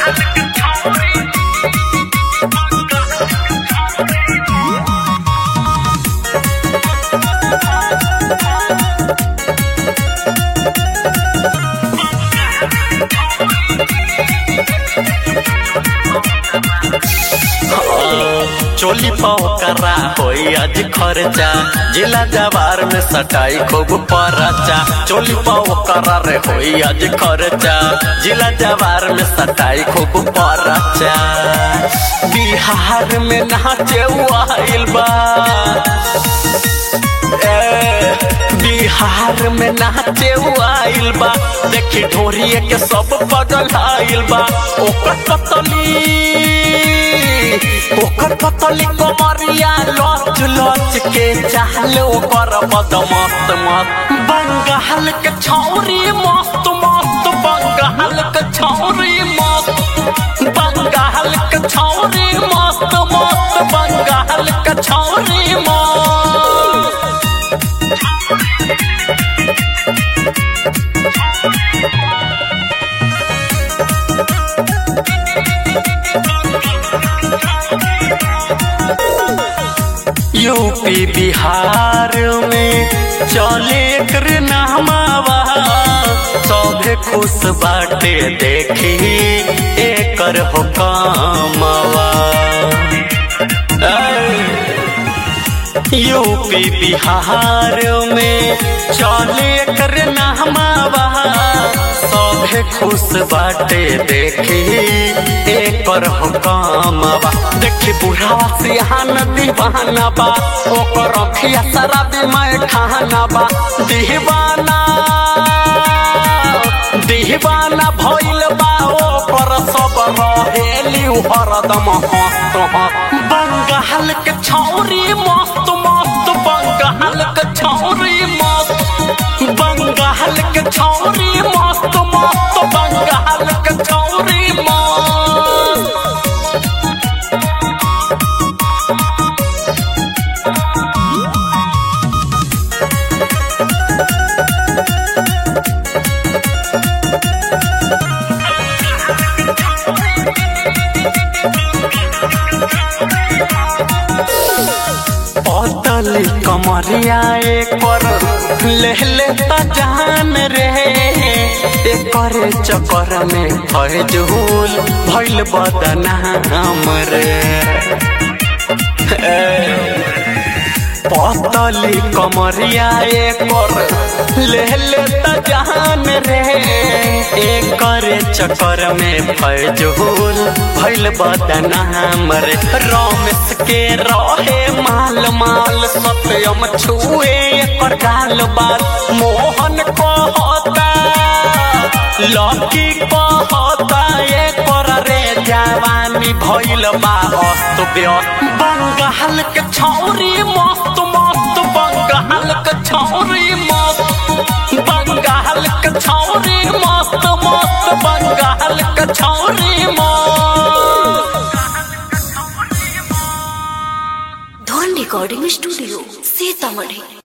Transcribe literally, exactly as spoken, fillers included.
चोली पाओ करा होई आज खर्चा, जिला जवार में सटाई खूब परचा। चोली पाओ करा रे होई आज खर्चा, जिला जवार में सटाई खूब परचा। बिहार में नाचे आइल बा, बिहार में नाचे आइल बा, देखी ढोरिए के सब पगल आइल बा। ओकर पतली ओकर पतली कमरिया लच लच के चाहले ओकर बद मस्त मस्त। बंगाल के छौरी मस्त मस्त, बंगाल के छौरी मस्त, बंगाल के छौरी मस्त मस्त, बंगाल के छौरी मस्त। यूपी बिहार में चले कर नामावा, सभे खुश बाटे देखी एकर हो कामवा। यूपी बिहार में चले कर नामावा, सभे खुश बाटे देखी एकर हो कामवा। देखी बुढ़ावा सियान दीवाना बा, ओकर अखिया शराबी में खाना बा। दीवाना दीवाना भइल बा, ओकर सब रहेली हरदम हस्त हस्त। बंगाल के छौरी मस्त मस्त, बंगाल के छौरी मस्त, बंगाल के छौरी मस्त मस्त, बंगाल के छौरी मस्त। पतली कमरिया एकर ले लेता जान रे, एकर चक्कर में फजूल भइल बदनाम रे। पतली कमरिया एकर ले लेता जान रे, एकर चक्कर में फजूल भइल बदनाम रे। रमेश के रहे माल माल, सत्यम छुए एकर गाल बाल। मोहन कहता लकी कहता एकर रे जवानी भइल बा अस्त व्यस्त। बंगाल के छौरी मस्त मस्त, बंगाल के छौरी मस्त, बंगाल के छौरी मस्त मस्त, बंगाल के छौरी मस्त। धन रिकॉर्डिंग स्टूडियो सीतामढ़ी।